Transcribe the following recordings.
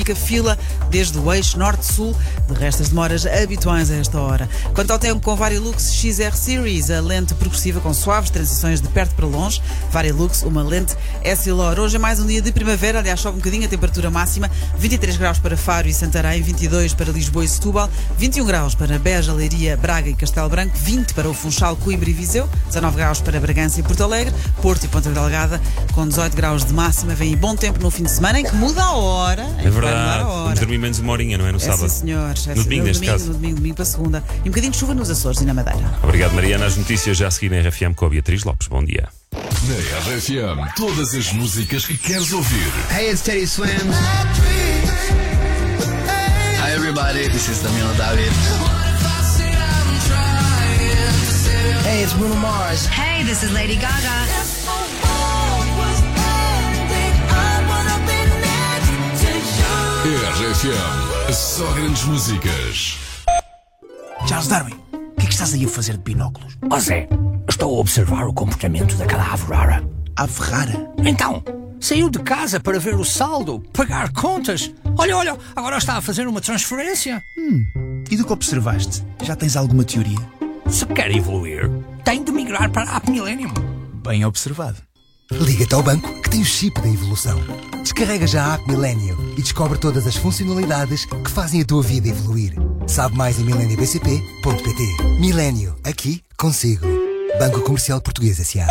única fila desde o eixo norte-sul. De resto, as demoras habituais a esta hora. Quanto ao tempo, com Varilux XR Series, a lente progressiva com suaves transições de perto para longe. Varilux, uma lente Essilor. Hoje é mais um dia de primavera, aliás, sobe um bocadinho a temperatura máxima. 23 graus para Faro e Santarém, 22 para Lisboa e Setúbal, 21 graus para Beja, Leiria, Braga e Castelo Branco, 20 para o Funchal, Coimbra e Viseu, 19 graus para Bragança e Porto Alegre, Porto e Ponta Delgada, com 18 graus de máxima. Vem aí bom tempo no fim de semana, em que muda a hora. É verdade, vamos dormir menos uma horinha, não é? No sábado. Sim, senhor. No domingo, neste caso. No domingo para segunda. E um bocadinho de chuva nos Açores e na Madeira. Obrigado, Mariana. As notícias já a seguir na RFM com a Beatriz Lopes. Bom dia. Na RFM, todas as músicas que queres ouvir. Hey, it's Teddy Swims. Hi everybody, this is Damiano David. Hey, it's Bruno Mars. Hey, this is Lady Gaga. RFM, só grandes músicas. Charles Darwin, o que é que estás aí a fazer de binóculos? Ó Zé, estou a observar o comportamento daquela ave rara. Ave rara? Então, saiu de casa para ver o saldo, pagar contas. Olha, agora está a fazer uma transferência. E do que observaste? Já tens alguma teoria? Se quer evoluir, tem de migrar para a App Millennium. Bem observado. Liga-te ao banco que tem o chip da evolução. Descarrega já a App Millennium e descobre todas as funcionalidades que fazem a tua vida evoluir. Sabe mais em mileniobcp.pt. Millennium, aqui consigo. Banco Comercial Português S.A.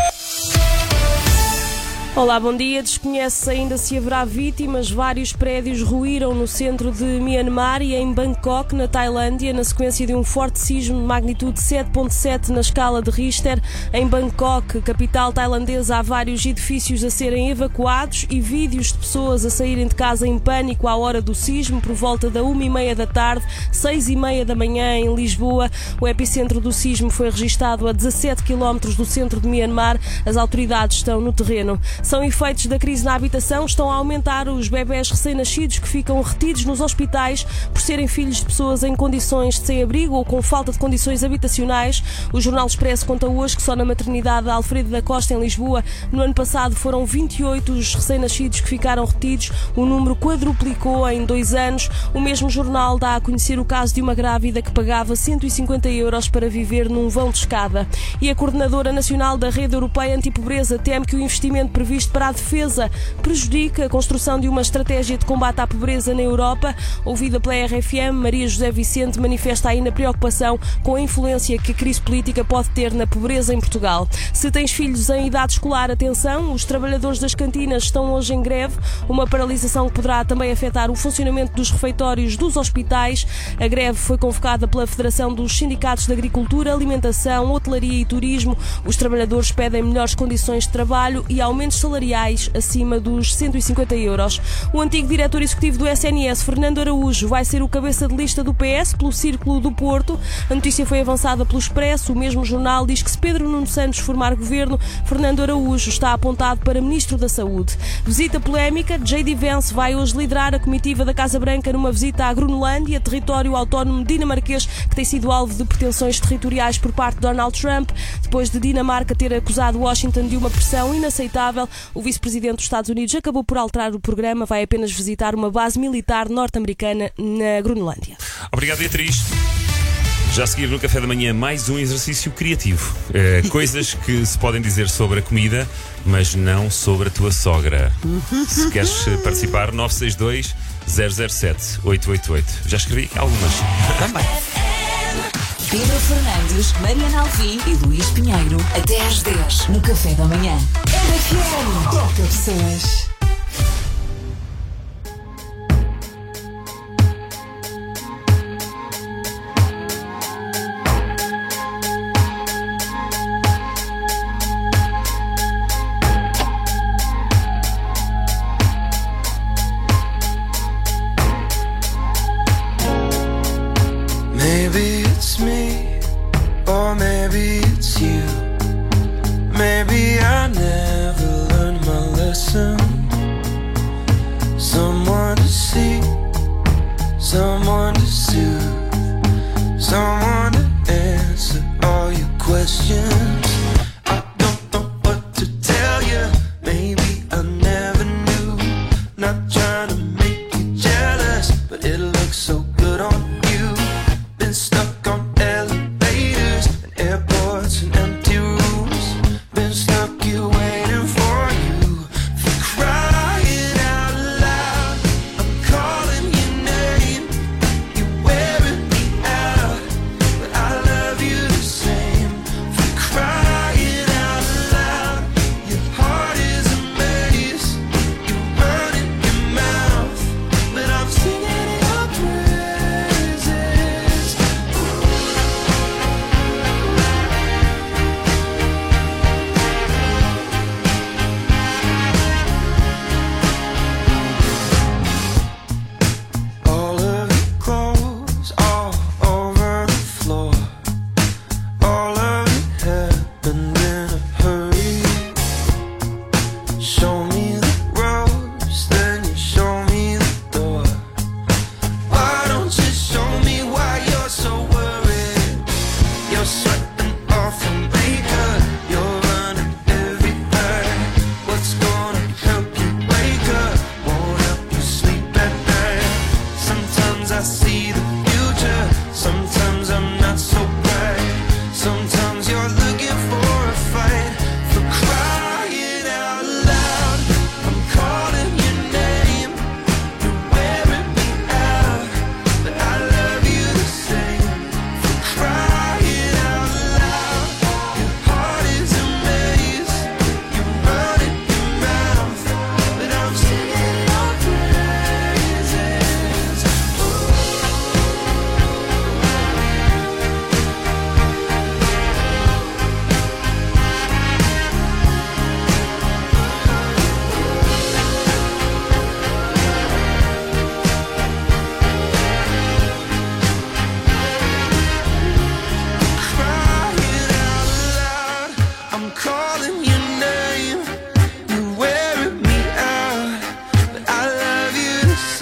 Olá, bom dia. Desconhece-se ainda se haverá vítimas. Vários prédios ruíram no centro de Myanmar e em Bangkok, na Tailândia, na sequência de um forte sismo de magnitude 7.7 na escala de Richter. Em Bangkok, capital tailandesa, há vários edifícios a serem evacuados e vídeos de pessoas a saírem de casa em pânico à hora do sismo, por volta da 1h30 da tarde, 6h30 da manhã em Lisboa. O epicentro do sismo foi registado a 17 km do centro de Myanmar. As autoridades estão no terreno. São efeitos da crise na habitação. Estão a aumentar os bebés recém-nascidos que ficam retidos nos hospitais por serem filhos de pessoas em condições de sem-abrigo ou com falta de condições habitacionais. O Jornal Expresso conta hoje que só na maternidade Alfredo da Costa, em Lisboa, no ano passado foram 28 os recém-nascidos que ficaram retidos. O número quadruplicou em 2 anos. O mesmo jornal dá a conhecer o caso de uma grávida que pagava 150 euros para viver num vão de escada. E a Coordenadora Nacional da Rede Europeia Antipobreza teme que o investimento previsto para a defesa prejudica a construção de uma estratégia de combate à pobreza na Europa. Ouvida pela RFM, Maria José Vicente manifesta ainda preocupação com a influência que a crise política pode ter na pobreza em Portugal. Se tens filhos em idade escolar, atenção, os trabalhadores das cantinas estão hoje em greve, uma paralisação que poderá também afetar o funcionamento dos refeitórios dos hospitais. A greve foi convocada pela Federação dos Sindicatos de Agricultura, Alimentação, Hotelaria e Turismo. Os trabalhadores pedem melhores condições de trabalho e aumentos salariais acima dos 150 euros. O antigo diretor executivo do SNS, Fernando Araújo, vai ser o cabeça de lista do PS pelo Círculo do Porto. A notícia foi avançada pelo Expresso. O mesmo jornal diz que se Pedro Nuno Santos formar governo, Fernando Araújo está apontado para Ministro da Saúde. Visita polémica. J.D. Vance vai hoje liderar a comitiva da Casa Branca numa visita à Groenlândia, território autónomo dinamarquês que tem sido alvo de pretensões territoriais por parte de Donald Trump, depois de Dinamarca ter acusado Washington de uma pressão inaceitável. O vice-presidente dos Estados Unidos acabou por alterar o programa, vai apenas visitar uma base militar norte-americana na Groenlândia. Obrigado, Beatriz. Já a seguir no Café da Manhã, mais um exercício criativo. Coisas que se podem dizer sobre a comida, mas não sobre a tua sogra. Se queres participar, 962 007 888. Já escrevi aqui algumas. Também. Pedro Fernandes, Mariana Alvim e Luís Pinheiro, até às 10 no Café da Manhã. RFM, toca pessoas. Maybe it's me, or maybe it's you. Maybe I never learned my lesson. Someone to see, someone to soothe, someone to answer all your questions. I don't know what to tell you. Maybe I never knew. Not trying to make you jealous.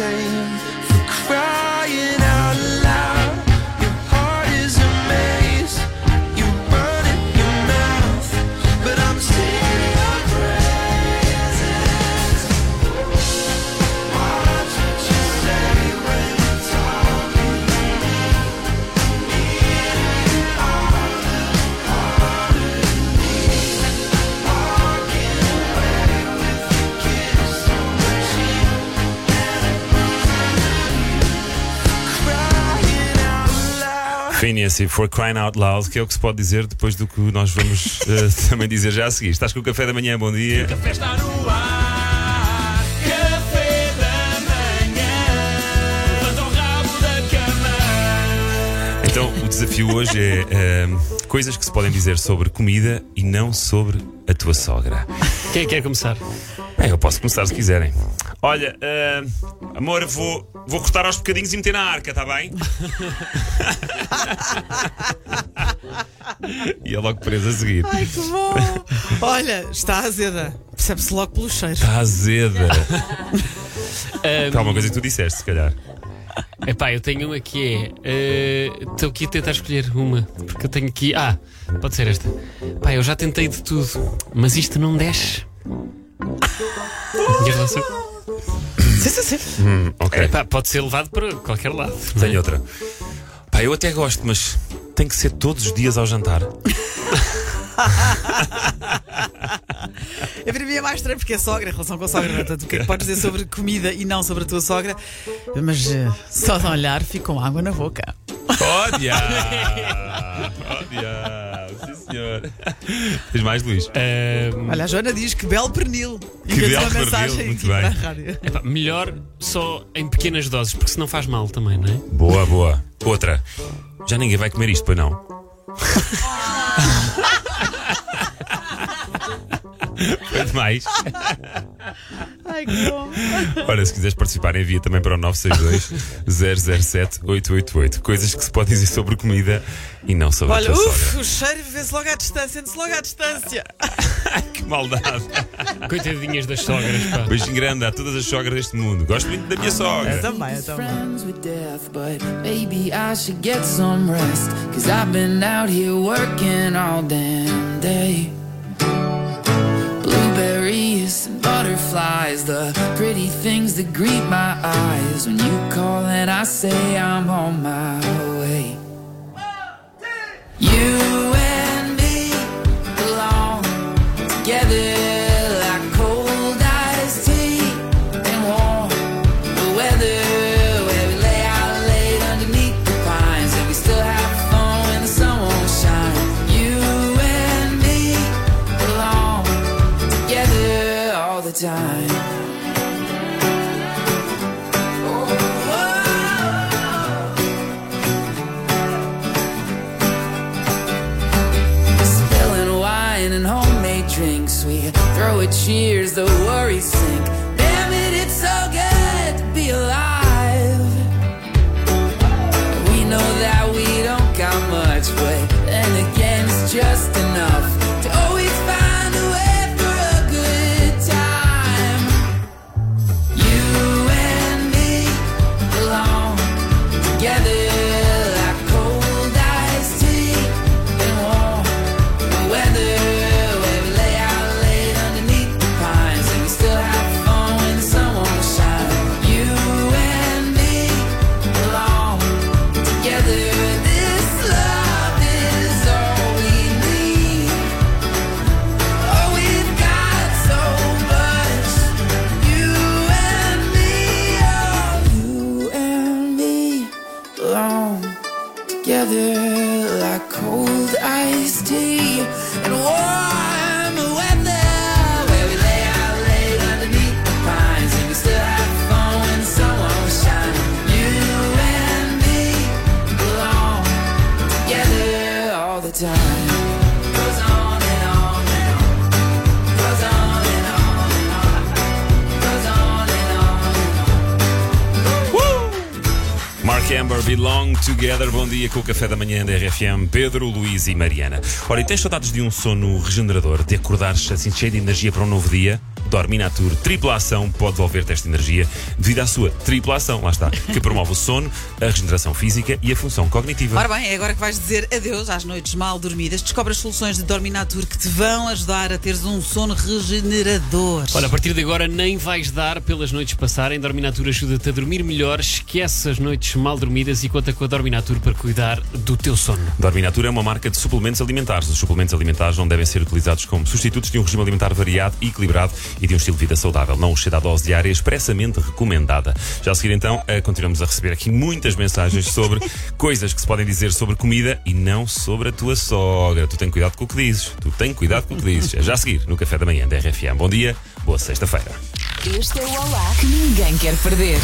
same. For crying out loud, your heart is a maze. You run in your mouth, but I'm singing your praises. Watch what you say when you're talking. Phineas e For Crying Out Loud, que é o que se pode dizer depois do que nós vamos também dizer já a seguir. Estás com o Café da Manhã, bom dia. O café está no ar. Café da Manhã. Levanta o rabo da cama. Então, o desafio hoje é coisas que se podem dizer sobre comida e não sobre a tua sogra. Quem quer começar? Bem, eu posso começar se quiserem. Olha, amor, vou cortar aos bocadinhos e meter na arca, está bem? E é logo preso a seguir. Ai, que bom! Olha, está azeda. Percebe-se logo pelo cheiro. Está azeda. Está uma coisa que tu disseste, se calhar. Epá, eu tenho uma que é. Estou aqui a tentar escolher uma. Porque eu tenho aqui. Pode ser esta. Pá, eu já tentei de tudo, mas isto não desce. Queres lançar? Sim. Ok. Epá, pode ser levado para qualquer lado. Tenho outra. Pá, eu até gosto, mas tem que ser todos os dias ao jantar. Eu para mim é mais estranho porque é sogra, em relação com a sogra. Portanto, o que é que podes dizer sobre comida e não sobre a tua sogra? Mas só de olhar fico com água na boca. Ódia! Sim, senhor. Tens mais, Luís? Olha, a Joana diz que belo pernil. Que belo uma pernil, mensagem muito aqui bem. para a rádio. Epá, melhor só em pequenas doses, porque senão faz mal também, não é? Boa. Outra. Já ninguém vai comer isto, pois não? Foi demais. Ai, que bom. Olha, se quiseres participar, envia também para o 962-007-888. Coisas que se pode dizer sobre comida e não sobre a tua sogra. O cheiro vê-se logo à distância, sente-se logo à distância. Que maldade. Coitadinhas das sogras, pá. Beijinho grande a todas as sogras deste mundo. Gosto muito da minha sogra. Eu também. Friends with death, but maybe I should get some rest. 'Cause I've been out here working all damn day. Blueberries and butterflies, the pretty things that greet my eyes when you call and I say I'm on my way. You and me belong together like cold iced tea and warm weather, where we lay out late underneath the pines and we still have fun when the sun won't shine. You and me belong together all the time. Spilling wine and homemade drinks, we throw a cheers, the worries sink. Damn it, it's so good to be alive. We know that we don't got much, but then again it's just enough to always find a way for a good time. You and me belong together like cold iced tea and warm weather, where we lay out late underneath the pines and we still have fun when the sun won't shine. You and me belong together. This love is all we need. Oh, we've got so much. You and me, oh, you and me belong together like cold iced tea and warm weather, where we lay out late underneath the pines and we still have fun when the sun won't shine. You and me belong together all the time. Goes on and on and on. Goes on and on and on. Goes on and on and on. Mark Amber, Belong Together. Bom dia com o Café da Manhã da RFM. Pedro, Luís e Mariana. Ora, e tens saudades de um sono regenerador? De acordares assim cheio de energia para um novo dia? Dorminatur tripla ação pode devolver-te esta energia devido à sua tripla ação, lá está, que promove o sono, a regeneração física e a função cognitiva. Ora bem, é agora que vais dizer adeus às noites mal dormidas. Descobre as soluções de Dorminatur que te vão ajudar a teres um sono regenerador. Olha, a partir de agora nem vais dar pelas noites passarem. Dorminatur ajuda-te a dormir melhor, esquece as noites mal dormidas e conta com a Dorminatur para cuidar do teu sono. Dorminatur é uma marca de suplementos alimentares. Os suplementos alimentares não devem ser utilizados como substitutos de um regime alimentar variado e equilibrado e de um estilo de vida saudável. Não exceda a dose diária expressamente recomendada. Já a seguir então, continuamos a receber aqui muitas mensagens sobre coisas que se podem dizer sobre comida e não sobre a tua sogra. Tu tem cuidado com o que dizes. É já a seguir no Café da Manhã da RFM. Bom dia, boa sexta-feira. Este é o Olá que ninguém quer perder.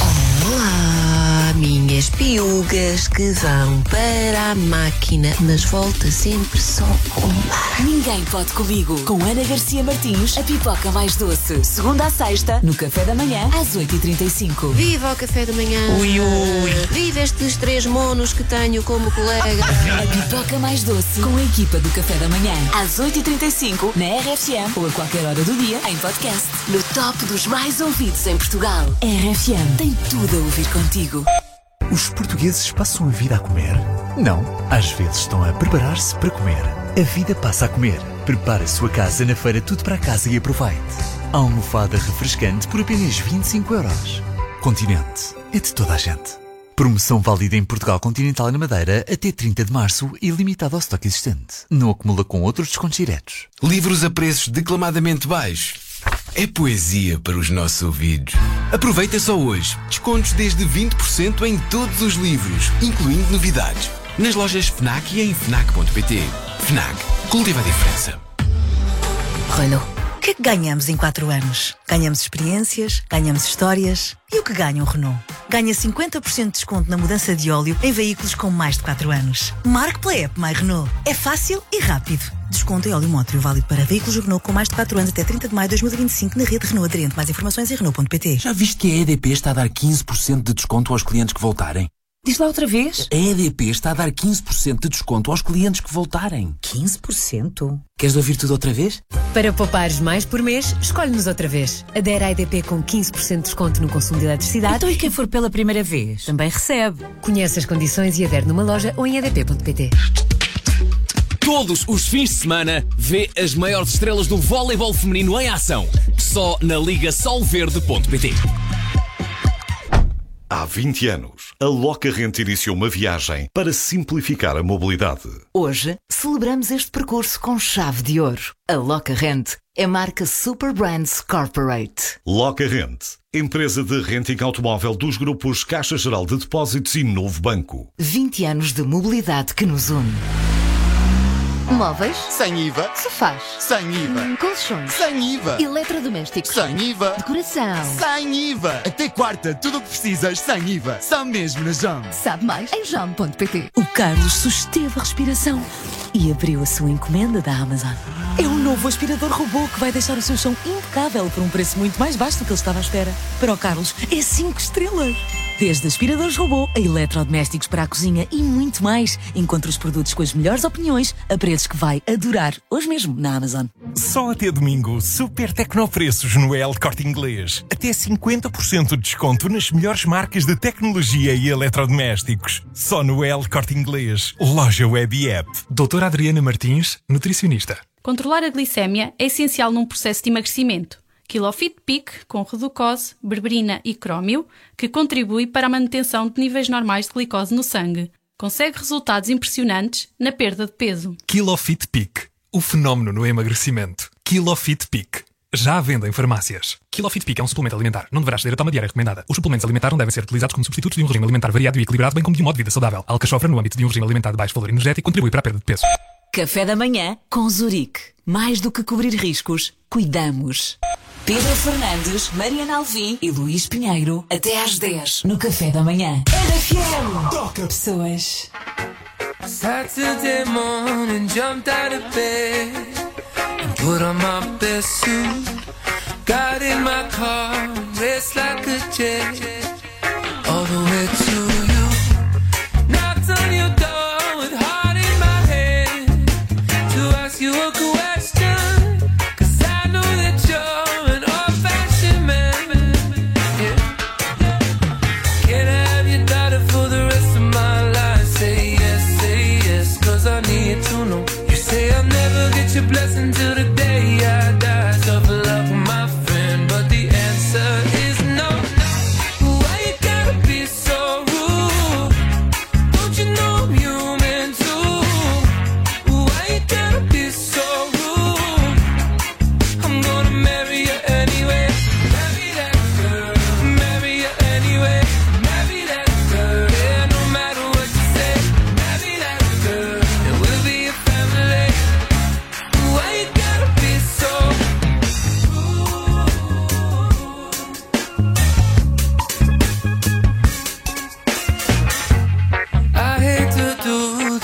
Olá, minhas piugas que vão para a máquina, mas volta sempre só uma. Ninguém pode comigo. Com Ana Garcia Martins, a pipoca mais doce. Segunda à sexta, no Café da Manhã, às 8h35. Viva o Café da Manhã. Ui, ui. Viva estes 3 monos que tenho como colega. A pipoca mais doce, com a equipa do Café da Manhã, às 8h35, na RFM ou a qualquer hora do dia, em podcast. No top dos mais ouvidos em Portugal. RFM tem tudo a ouvir contigo. Os portugueses passam a vida a comer? Não, às vezes estão a preparar-se para comer. A vida passa a comer. Prepare a sua casa na feira Tudo para Casa e aproveite. A almofada refrescante por apenas 25€. Continente é de toda a gente. Promoção válida em Portugal Continental e na Madeira até 30 de março e limitada ao estoque existente. Não acumula com outros descontos diretos. Livros a preços declamadamente baixos. É poesia para os nossos ouvidos. Aproveita só hoje. Descontos desde 20% em todos os livros, incluindo novidades. Nas lojas FNAC e em FNAC.pt. FNAC. Cultiva a diferença. Renault. O que é que ganhamos em 4 anos? Ganhamos experiências, ganhamos histórias. E o que ganha um Renault? Ganha 50% de desconto na mudança de óleo em veículos com mais de 4 anos. Marque pela app My Renault. É fácil e rápido. Desconto em óleo mótrio válido para veículos Renault com mais de 4 anos até 30 de maio de 2025 na rede Renault aderente. Mais informações em Renault.pt. Já viste que a EDP está a dar 15% de desconto aos clientes que voltarem? Diz lá outra vez. A EDP está a dar 15% de desconto aos clientes que voltarem. 15%? Queres ouvir tudo outra vez? Para poupares mais por mês, escolhe-nos outra vez. Adere à EDP com 15% de desconto no consumo de eletricidade. Então e quem for pela primeira vez? Também recebe. Conhece as condições e adere numa loja ou em edp.pt. Todos os fins de semana, vê as maiores estrelas do voleibol feminino em ação. Só na Liga Solverde.pt. Há 20 anos, a Locarrente iniciou uma viagem para simplificar a mobilidade. Hoje, celebramos este percurso com chave de ouro. A Locarrente é marca Super Brands Corporate. Locarrente, empresa de renting automóvel dos grupos Caixa Geral de Depósitos e Novo Banco. 20 anos de mobilidade que nos une. Móveis? Sem IVA. Sofás? Sem IVA. Colchões? Sem IVA. Eletrodomésticos? Sem IVA. Decoração? Sem IVA. Até quarta, tudo o que precisas sem IVA. Só mesmo na JOM. Sabe mais em JOM.pt. O Carlos susteve a respiração e abriu a sua encomenda da Amazon. É um novo aspirador robô que vai deixar o seu chão impecável por um preço muito mais baixo do que ele estava à espera. Para o Carlos, é 5 estrelas. Desde aspiradores robô a eletrodomésticos para a cozinha e muito mais. Encontre os produtos com as melhores opiniões a preços que vai adorar hoje mesmo na Amazon. Só até domingo, super tecnopreços no El Corte Inglês. Até 50% de desconto nas melhores marcas de tecnologia e eletrodomésticos. Só no El Corte Inglês. Loja Web e App. Doutora Adriana Martins, nutricionista. Controlar a glicémia é essencial num processo de emagrecimento. Kilofit Peak, com reducose, berberina e crómio, que contribui para a manutenção de níveis normais de glicose no sangue. Consegue resultados impressionantes na perda de peso. Kilofit Peak, o fenómeno no emagrecimento. Kilofit Peak. Já à venda em farmácias. Kilofit Peak é um suplemento alimentar. Não deverás ceder a toma diária recomendada. Os suplementos alimentares não devem ser utilizados como substitutos de um regime alimentar variado e equilibrado, bem como de um modo de vida saudável. A alcachofra, no âmbito de um regime alimentar de baixo valor energético, contribui para a perda de peso. Café da Manhã com Zurique. Mais do que cobrir riscos, cuidamos. Pedro Fernandes, Mariana Alvim e Luís Pinheiro. Até às 10 no Café da Manhã. RFM. Toca pessoas. Saturday morning, jumped out of bed and put on my best suit. Got in my car, raced like a jet all the way to you. Knocked on your door with heart in my head to ask you a question, 'cause I know that you're an orphan.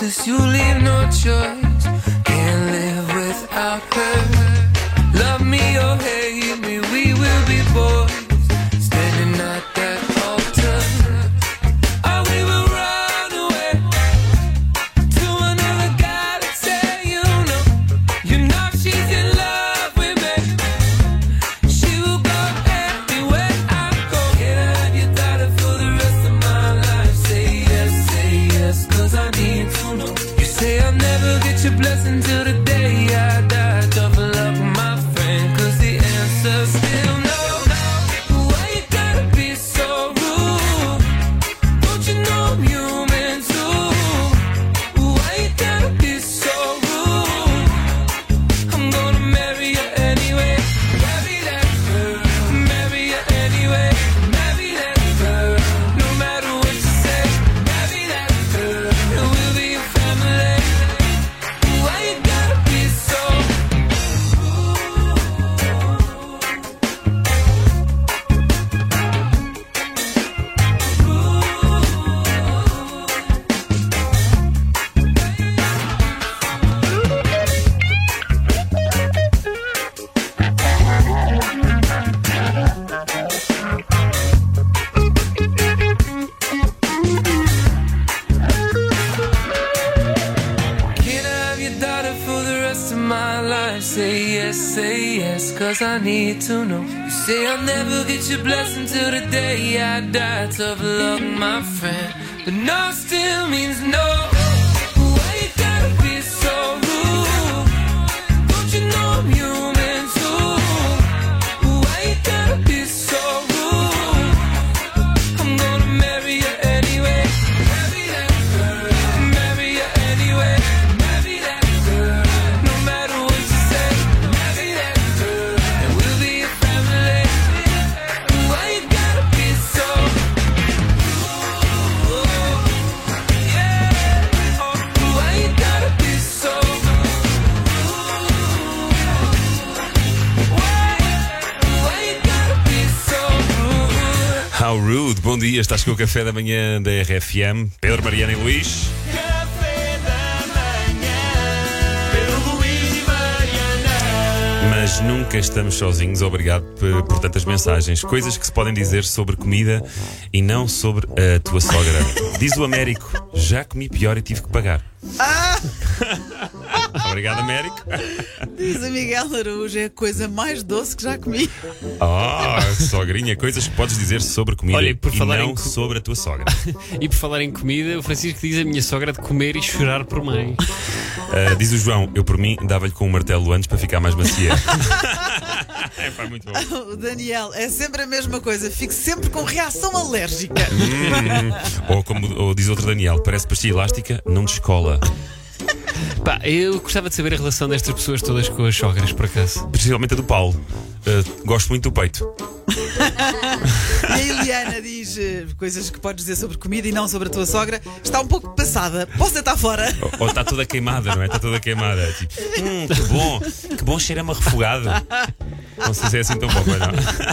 'cause you leave no choice. Can't live without her. Love me or hate me, we will be boys. Standing at that altar. Oh, we will run away to another galaxy, you know she's in love with me. She will go everywhere I go. Can I have your daughter for the rest of my life? Say yes, 'cause I need to know. You say I'll never get your blessing till the day I die. Tough luck, my friend, 'cause the answer's still no. Why you gotta be so rude? Don't you know I'm human too? Why you gotta be so rude? I'm gonna marry you anyway. Marry that girl. Marry you anyway. Marry that girl. No matter what you say. Marry that girl. And we'll be a family. Why you gotta be so Can I have your daughter for the rest of my life? Say yes, 'cause I need to know. You say I'll never get your blessing till the day I die. Tough luck, my friend, but no still means no. Why you gotta be so rude? Don't you know I'm human too? Why you gotta be so rude? I'm gonna marry you anyway. Marry that girl. Marry you anyway. Marry that girl. No matter what you say. Marry that girl. And we'll be a family. Why you gotta be so yeah. Oh, why you gotta be so Why you gotta be so rude? How rude. Bom dia, estás com o café da manhã da RFM. Pedro, Mariana e Luís. Mas nunca estamos sozinhos. Obrigado por tantas mensagens. Coisas que se podem dizer sobre comida e não sobre a tua sogra. Diz o Américo: já comi pior e tive que pagar. Obrigado, Américo. Diz a Miguel Araújo, é a coisa mais doce que já comi. Sogrinha, coisas que podes dizer sobre comida. Olha, por e falar não em sobre a tua sogra. E por falar em comida, o Francisco diz a minha sogra de comer e chorar por mãe. Diz o João: eu por mim dava-lhe com um martelo antes para ficar mais macia. Foi muito bom. O Daniel, é sempre a mesma coisa, fico sempre com reação alérgica. Ou diz outro Daniel: parece pastilha elástica, não descola. Pá, eu gostava de saber a relação destas pessoas todas com as sogras, por acaso. Principalmente a do Paulo. Gosto muito do peito. E a Eliana diz coisas que podes dizer sobre comida e não sobre a tua sogra. Está um pouco passada, posso estar fora? Ou está toda queimada, não é? Está toda queimada. Tipo, que bom cheiro-me a refogado. Não sei se é assim tão bom, mas não.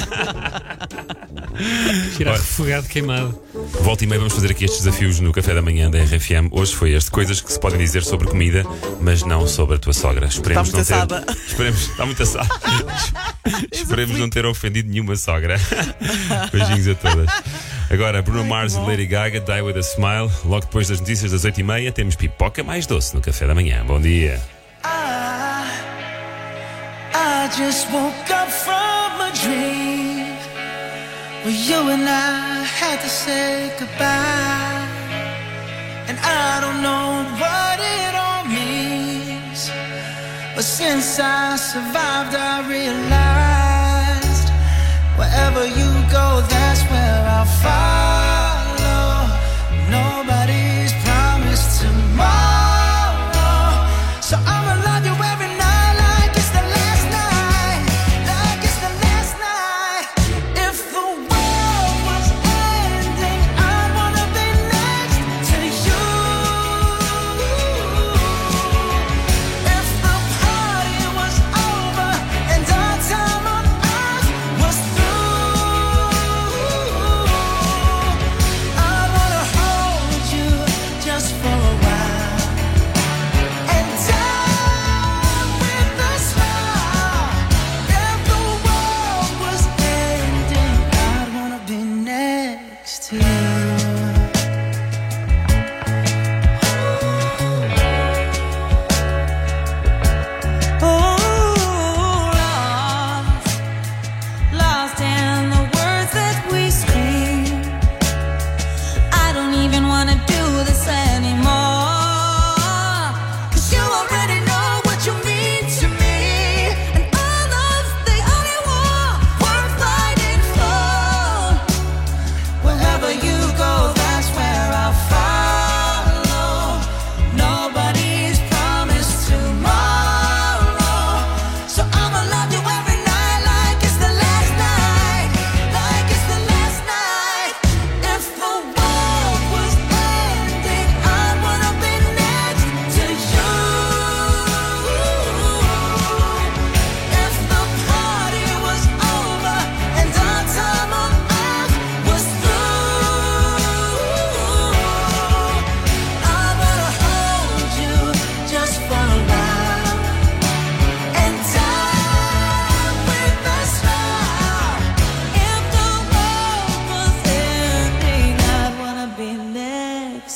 Cheiro a refogado queimado. Volta e meia vamos fazer aqui estes desafios no café da manhã da RFM. Hoje foi este: coisas que se podem dizer sobre comida, mas não sobre a tua sogra. Esperemos está muito assada. Está muito assada. Esperemos não ter ofendido nenhuma sogra. Beijinhos a todas. Agora, Bruno Mars e Lady Gaga, Die With A Smile. Logo depois das notícias das 8h30 temos pipoca mais doce no café da manhã. Bom dia. I just woke up from a dream where you and I had to say goodbye. And I don't know what it all means, but since I survived I realized wherever you go, that's where I'll follow. Nobody's promised tomorrow, so I'ma love you every night like it's the last night, like it's the last night. If the world was ending, I wanna be next to you. If the party was over and our time on earth was through,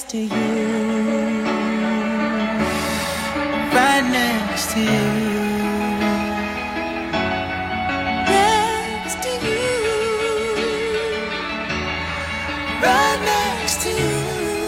next to you. Right next to you. Next to you. Right next to you.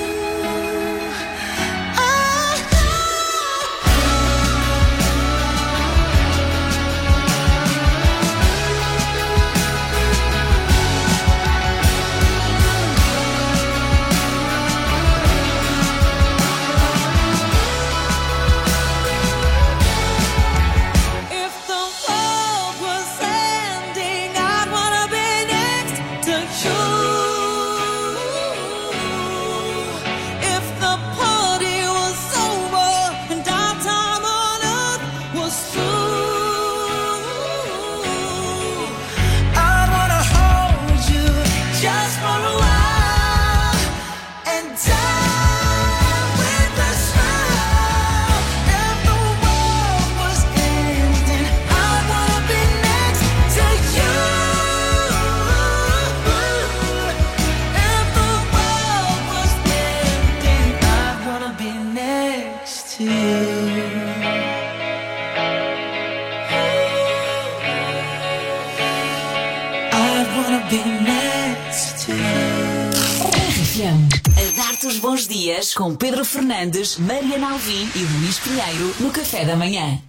A dar-te os bons dias com Pedro Fernandes, Mariana Alvim e Luís Pinheiro no Café da Manhã.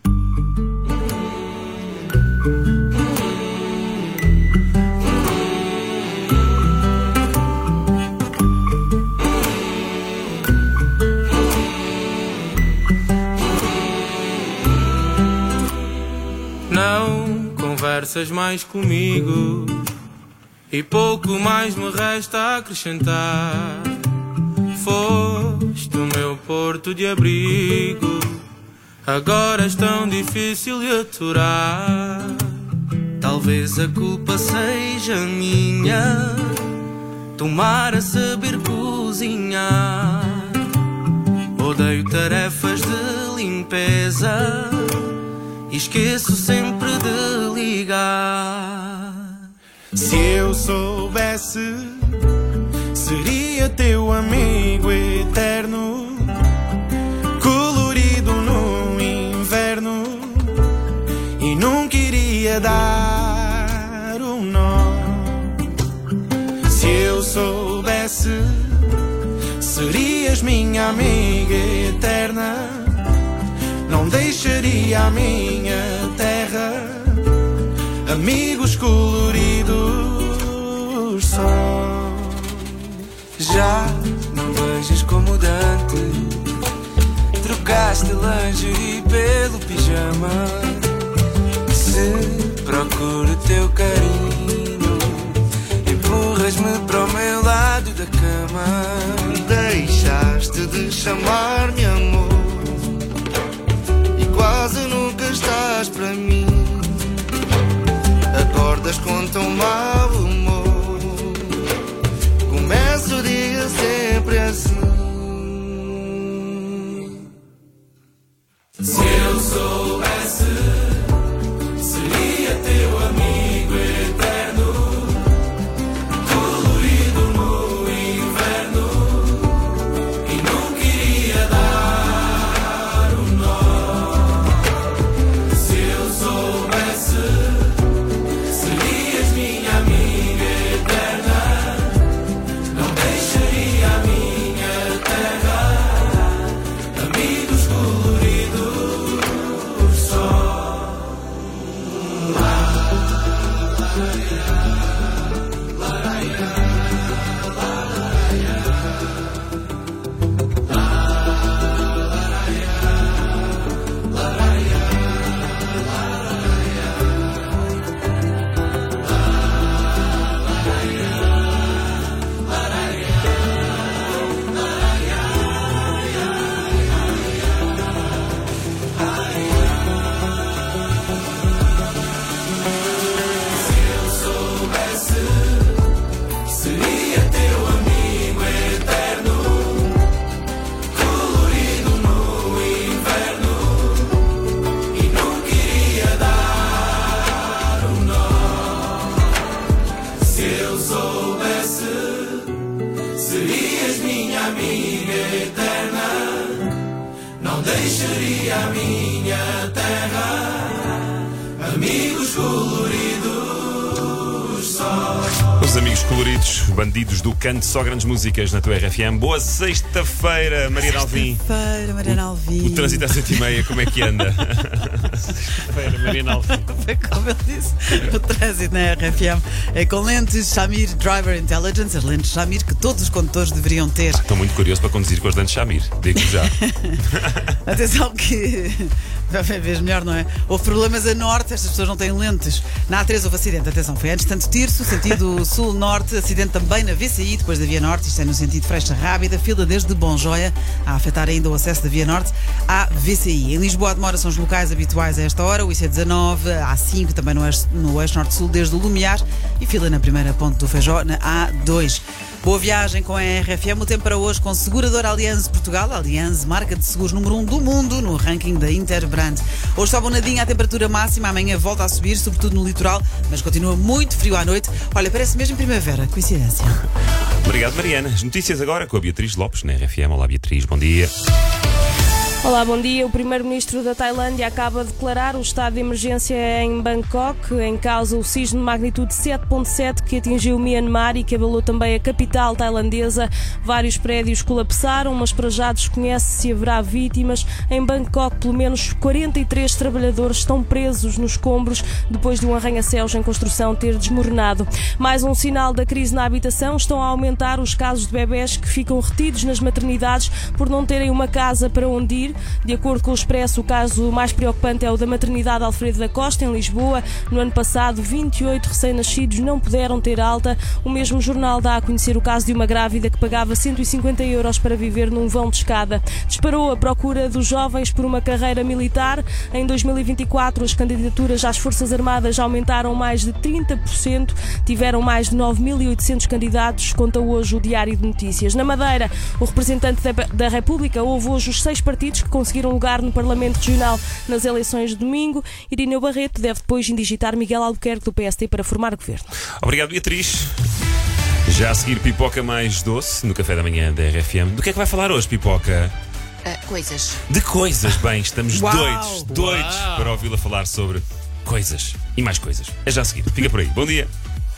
Não conversas mais comigo e pouco mais me resta acrescentar. Foste o meu porto de abrigo, agora és tão difícil de aturar. Talvez a culpa seja minha, tomar a saber cozinhar. Odeio tarefas de limpeza e esqueço sempre de ligar. Se eu soubesse, seria teu amigo eterno, colorido no inverno, e nunca iria dar um nó. Se eu soubesse, serias minha amiga eterna, não deixaria a minha terra, amigos coloridos só. Já não vejas como Dante, trocaste lingerie pelo pijama. Se procuro teu carinho, empurras-me para o meu lado da cama. Deixaste de chamar-me amor e quase nunca estás para mim. Acordas com tão mau humor, começo o dia sempre assim. Se eu soubesse, seria teu amigo eterno, colorido no inverno, e nunca iria dar um nó. Se eu soubesse, serias minha amiga eterna, não deixaria a minha amiga eterna, não deixaria a minha terra, amigos coloridos só. Os amigos coloridos, bandidos do canto, só grandes músicas na tua RFM. Boa sexta-feira, Mariana Alvim. Sexta-feira, Mariana Alvim. O trânsito às 7h30, como é que anda? Sexta-feira, Mariana Alvim. Como ele disse, o trânsito na RFM é com lentes Shamir Driver Intelligence, as lentes Shamir que todos os condutores deveriam ter. Estou muito curioso para conduzir com as lentes Shamir, digo já. Atenção que vez melhor, não é? Houve problemas a norte, estas pessoas não têm lentes. Na A3 houve acidente, atenção, foi antes tanto Tirso, sentido sul-norte, acidente também na VCI, depois da Via Norte, isto é no sentido Frecha Rábida, fila desde Bonjoia, a afetar ainda o acesso da Via Norte à VCI. Em Lisboa a demora são os locais habituais a esta hora, o IC19, a A5, também no eixo norte-sul, desde o Lumiar, e fila na primeira ponte do Feijó, na A2. Boa viagem com a RFM. O tempo para hoje com Seguradora Allianz Portugal. Allianz, marca de seguros número 1 do mundo no ranking da Interbrand. Hoje está bonadinha a temperatura máxima, amanhã volta a subir, sobretudo no litoral, mas continua muito frio à noite. Olha, parece mesmo primavera. Coincidência. Obrigado, Mariana. As notícias agora com a Beatriz Lopes na RFM. Olá, Beatriz, bom dia. Olá, bom dia. O primeiro-ministro da Tailândia acaba de declarar o estado de emergência em Bangkok, em causa o sismo de magnitude 7.7 que atingiu Myanmar e que abalou também a capital tailandesa. Vários prédios colapsaram, mas para já desconhece se haverá vítimas. Em Bangkok, pelo menos 43 trabalhadores estão presos nos escombros depois de um arranha-céus em construção ter desmoronado. Mais um sinal da crise na habitação. Estão a aumentar os casos de bebés que ficam retidos nas maternidades por não terem uma casa para onde ir. De acordo com o Expresso, o caso mais preocupante é o da maternidade Alfredo da Costa, em Lisboa. No ano passado, 28 recém-nascidos não puderam ter alta. O mesmo jornal dá a conhecer o caso de uma grávida que pagava 150 € para viver num vão de escada. Disparou a procura dos jovens por uma carreira militar. Em 2024, as candidaturas às Forças Armadas aumentaram mais de 30%. Tiveram mais de 9.800 candidatos, conta hoje o Diário de Notícias. Na Madeira, o representante da República ouve hoje os 6 partidos que conseguiram lugar no Parlamento Regional nas eleições de domingo. Irineu Barreto deve depois indigitar Miguel Albuquerque do PST para formar governo. Obrigado, Beatriz. Já a seguir, pipoca mais doce no café da manhã da RFM. Do que é que vai falar hoje, pipoca? Coisas. De coisas. Bem, estamos Uau! doidos para ouvi-la falar sobre coisas e mais coisas. É já a seguir. Fica por aí. Bom dia.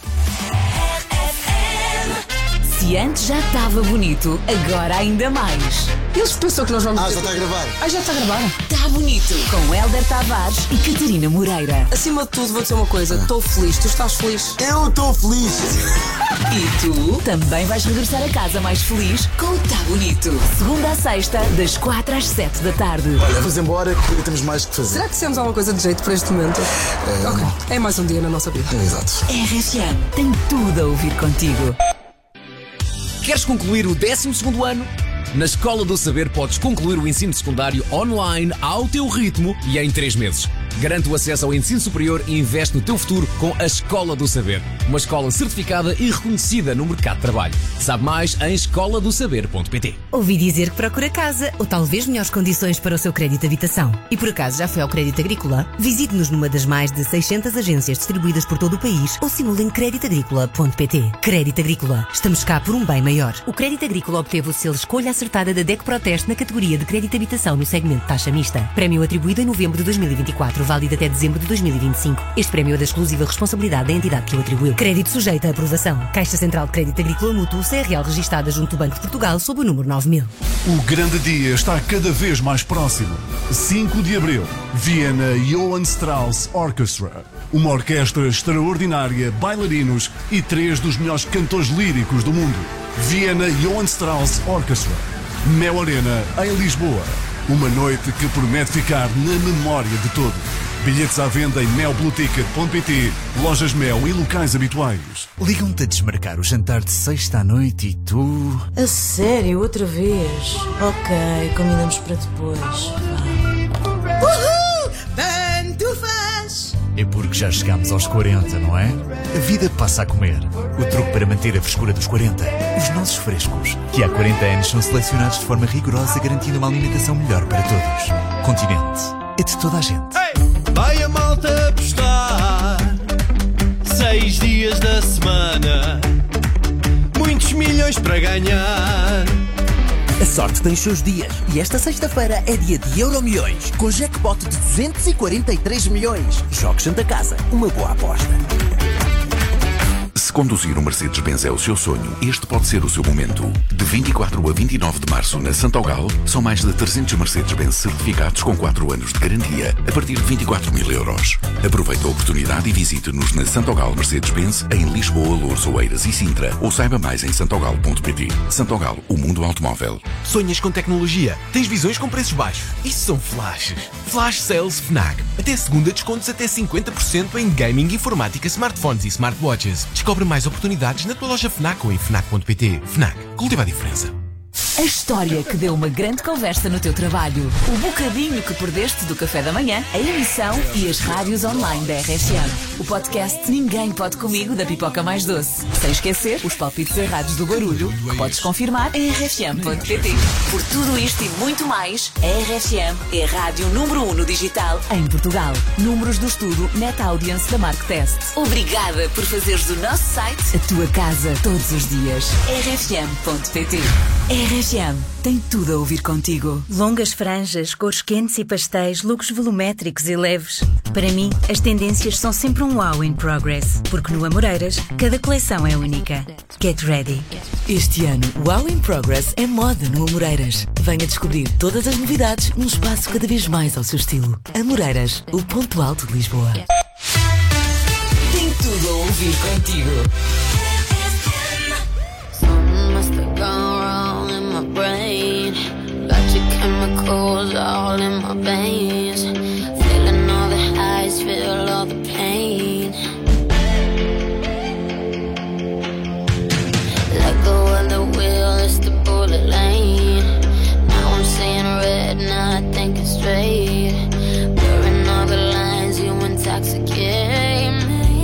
Se antes já estava bonito, agora ainda mais. Eles pensam que nós vamos... já está a gravar. Já está a gravar. Está bonito. Com Hélder Tavares e Catarina Moreira. Acima de tudo, vou dizer uma coisa. Estou feliz. Tu estás feliz? Eu estou feliz. E tu também vais regressar a casa mais feliz com o Tá Bonito. Segunda a sexta, das 4 às 7 da tarde. Olha, vamos embora que temos mais que fazer. Será que dissemos alguma coisa de jeito para este momento? Ok. É mais um dia na nossa vida. Exato. RFM tem tudo a ouvir contigo. Queres concluir o 12º ano? Na Escola do Saber podes concluir o ensino secundário online ao teu ritmo e em 3 meses. Garante o acesso ao ensino superior e investe no teu futuro com a Escola do Saber. Uma escola certificada e reconhecida no mercado de trabalho. Sabe mais em escoladosaber.pt. Ouvi dizer que procura casa ou talvez melhores condições para o seu crédito de habitação. E por acaso já foi ao Crédito Agrícola? Visite-nos numa das mais de 600 agências distribuídas por todo o país ou simule em creditagricola.pt. Crédito Agrícola. Estamos cá por um bem maior. O Crédito Agrícola obteve o selo Escolha Acertada da DEC Proteste na categoria de crédito de habitação no segmento taxa mista. Prémio atribuído em novembro de 2024, válido até dezembro de 2025. Este prémio é da exclusiva responsabilidade da entidade que o atribuiu. Crédito sujeito a aprovação. Caixa Central de Crédito Agrícola Mútuo, CRL registada junto do Banco de Portugal sob o número 9000. O grande dia está cada vez mais próximo. 5 de abril, Viena Johann Strauss Orchestra. Uma orquestra extraordinária, bailarinos e 3 dos melhores cantores líricos do mundo. Viena Johann Strauss Orchestra. Mel Arena, em Lisboa. Uma noite que promete ficar na memória de todos. Bilhetes à venda em melblueticket.pt, lojas Mel e locais habituais. Ligam-te a desmarcar o jantar de sexta à noite e tu... A sério, outra vez? Ok, combinamos para depois. Uhul! Pantufas! É porque já chegamos aos 40, não é? A vida passa a comer. O truque para manter a frescura dos 40. Os nossos frescos, que há 40 anos são selecionados de forma rigorosa, garantindo uma alimentação melhor para todos. Continente. É de toda a gente. Vai a malta apostar 6 dias da semana, muitos milhões para ganhar. sorte tem os seus dias e esta sexta-feira é dia de Euromilhões, com jackpot de 243 milhões. Jogue Santa Casa, uma boa aposta. Se conduzir um Mercedes-Benz é o seu sonho, este pode ser o seu momento. De 24 a 29 de março na Santogal, são mais de 300 Mercedes-Benz certificados com 4 anos de garantia, a partir de 24.000 euros. Aproveite a oportunidade e visite-nos na Santogal Mercedes-Benz em Lisboa, Loures, Oeiras e Sintra, ou saiba mais em santogal.pt. Santogal, o mundo automóvel. Sonhas com tecnologia? Tens visões com preços baixos? Isso são flashes. Flash Sales FNAC. Até segunda, descontos até 50% em gaming, informática, smartphones e smartwatches. Descobre mais oportunidades na tua loja FNAC ou em FNAC.pt. FNAC. Cultiva a diferença. A história que deu uma grande conversa no teu trabalho. O bocadinho que perdeste do café da manhã, a emissão e as rádios online da RFM. O podcast Ninguém Pode Comigo da Pipoca Mais Doce. Sem esquecer os palpites errados do barulho, que podes confirmar em rfm.pt. Por tudo isto e muito mais, a RFM é a rádio número 1 no digital em Portugal. Números do estudo Net Audience da Mark Test. Obrigada por fazeres do nosso site a tua casa todos os dias. rfm.pt. RFM tem tudo a ouvir contigo. Longas franjas, cores quentes e pastéis, looks volumétricos e leves. Para mim, as tendências são sempre um wow in progress, porque no Amoreiras, cada coleção é única. Get ready. Este ano, Wow in Progress é moda no Amoreiras. Venha descobrir todas as novidades num espaço cada vez mais ao seu estilo. Amoreiras, o ponto alto de Lisboa. Tem tudo a ouvir contigo. Brain, got your chemicals all in my veins, feeling all the highs, feel all the pain. Let go of the wheel, it's the bullet lane. Now I'm seeing red, now I think it's straight. Blurring all the lines, you intoxicate me.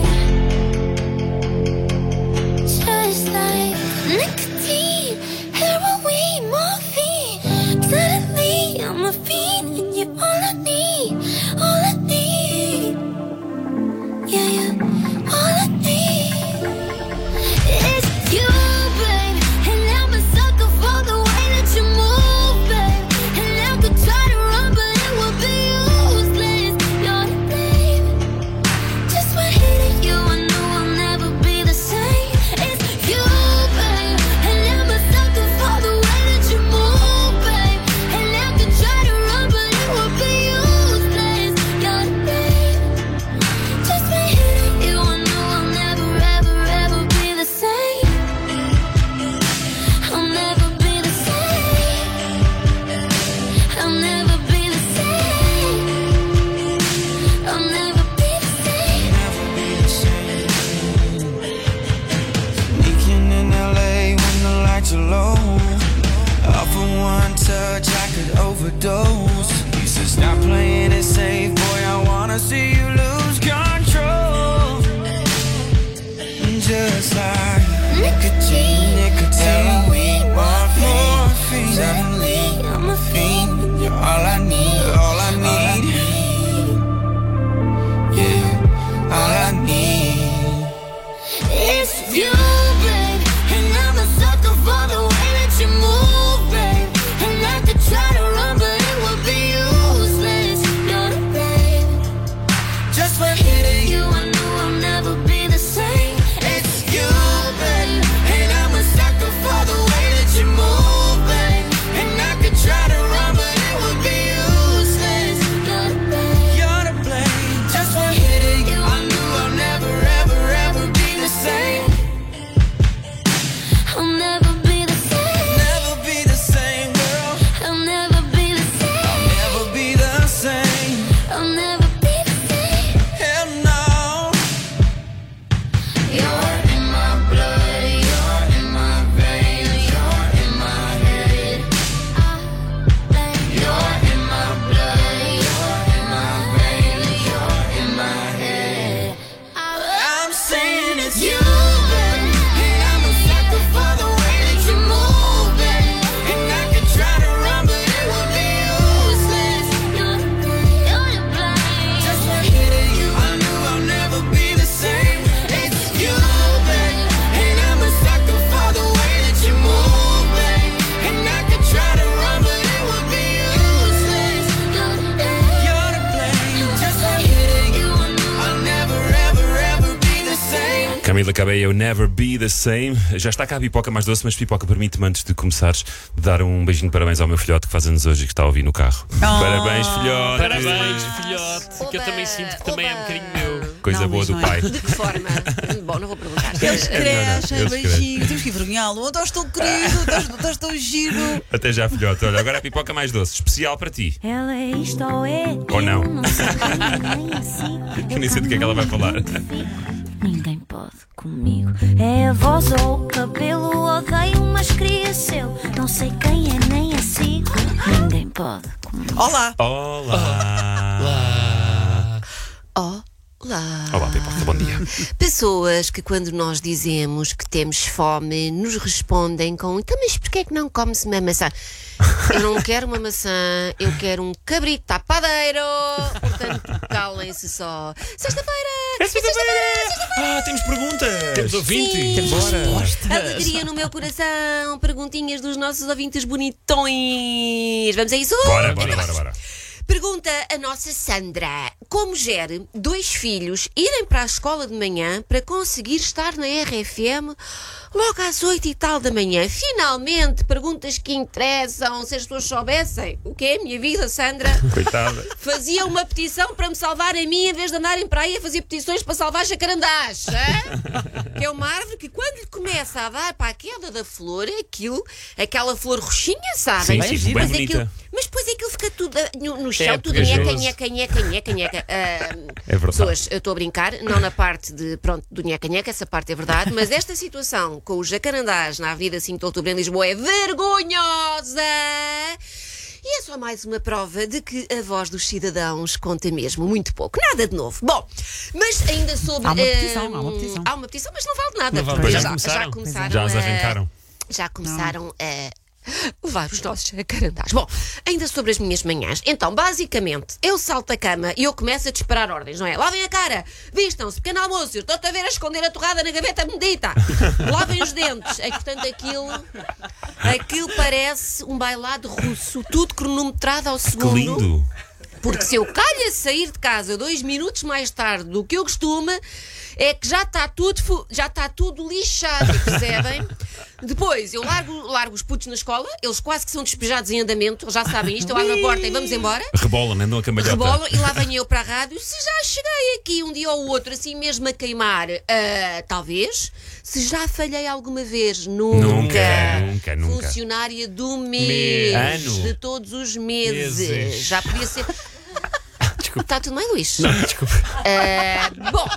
Just like nicotine, heroin, morphine. Suddenly I'm a fiend and you're all I need, all I need. Yeah, yeah, all I need is you, babe. And I'm a sucker for the way that you move, babe. And I could try to run, but it would be useless. You're the blame. Just when hitting you, I knew I'll never be the same. It's you, babe. And I'm a sucker for the way that you move, babe. And I could try to run, but it would be useless. You're the blame. Just when hitting you, I knew I'll never, ever, ever be the same. I'll never be the same. I'll never be the same. I'll never be the same. Sneaking in LA when the lights are low. Off of one touch, I could overdose. You said stop playing it safe, boy. I wanna see you lose control. Just like nicotine, heroin, morphine. Suddenly I'm a fiend, and you're all I need, all I need. Yeah, all I need. It's you, babe. And I'm a sucker for the way that you move, babe. And I could try to run, but it would be useless. You're the blame. Just when hitting You, I knew I'll never be the same. it's you, babe. And I'm a sucker for the way that you move, babe. And I could try to run, Camila Cabello, Never Be the Same. Já está cá a pipoca mais doce, mas pipoca, permite-me antes de começares dar um beijinho de parabéns ao meu filhote que faz anos hoje e que está a ouvir no carro. Parabéns, filhote. Parabéns, filhote. Que eu também sinto que também é um bocadinho meu. Coisa boa do pai. De que forma? Bom, não vou perguntar. Eles crescem, eles beijinho. Temos que envergonhá-lo. Onde estás tão querido? Estás tão giro. Até já, filhote. Olha, agora a pipoca mais doce, especial para ti. Ela é isto ou é? Ou não? Eu não sei nem assim. Eu nem sei do que é que ela vai falar. Ninguém pode comigo. É a voz ou o cabelo. Odeio, mas queria seu. Não sei quem é, nem a sigo. Ninguém pode comigo. Olá. Olá. Olá. Olá, pipoca, bom dia. Pessoas que quando nós dizemos que temos fome nos respondem com: então, mas porquê é que não come-se uma maçã? Eu não quero uma maçã, eu quero um cabrito tapadeiro. Portanto, calem-se só. Sexta-feira! Ah, temos pergunta! Temos ouvinte! Sim. Temos resposta! Alegria no meu coração. Perguntinhas dos nossos ouvintes bonitões. Vamos a isso? Bora. Pergunta a nossa Sandra: como gere 2 filhos irem para a escola de manhã para conseguir estar na RFM logo às 8 e tal da manhã? Finalmente, perguntas que interessam. Se as pessoas soubessem o que é a minha vida, Sandra. Coitada. Fazia uma petição para me salvar a mim em vez de andarem para aí a fazer petições para salvar jacarandás. Que é uma árvore que quando lhe começa a dar para a queda da flor, aquela flor roxinha, sabem? Sim, bem bonita. Mas depois aquilo fica tudo no chão, tudo pegajoso. nheca. É verdade. Pessoas, eu estou a brincar, não na parte do nheca, essa parte é verdade, mas esta situação com os jacarandás na Avenida 5 de Outubro em Lisboa é vergonhosa! E é só mais uma prova de que a voz dos cidadãos conta mesmo muito pouco. Nada de novo. Bom, mas ainda sobre... Há uma petição. Há uma petição, mas não vale nada. Não vale, porque já começaram. Já as arrancaram. Já começaram a levar os nossos jacarandás. Bom, ainda sobre as minhas manhãs. Então, basicamente, eu salto da cama e eu começo a disparar ordens, não é? Lavem a cara, vistam-se, pequeno almoço, eu estou-te a ver a esconder a torrada na gaveta bendita. Lavem os dentes. É que, portanto, aquilo parece um bailado russo, tudo cronometrado ao segundo. Que lindo. Porque se eu calho a sair de casa 2 minutos mais tarde do que eu costumo, é que já está tudo lixado, percebem? Depois eu largo os putos na escola, eles quase que são despejados em andamento, eles já sabem isto, eu abro a porta e vamos embora. Rebolam, andam a cambalhota. Rebolam e lá venho eu para a rádio. Se já cheguei aqui um dia ou outro, assim mesmo a queimar, talvez. Se já falhei alguma vez, nunca. Funcionária do mês, Ano. de todos os meses. Já podia ser. Desculpa. Está tudo bem, Luís? Não, desculpa. Bom.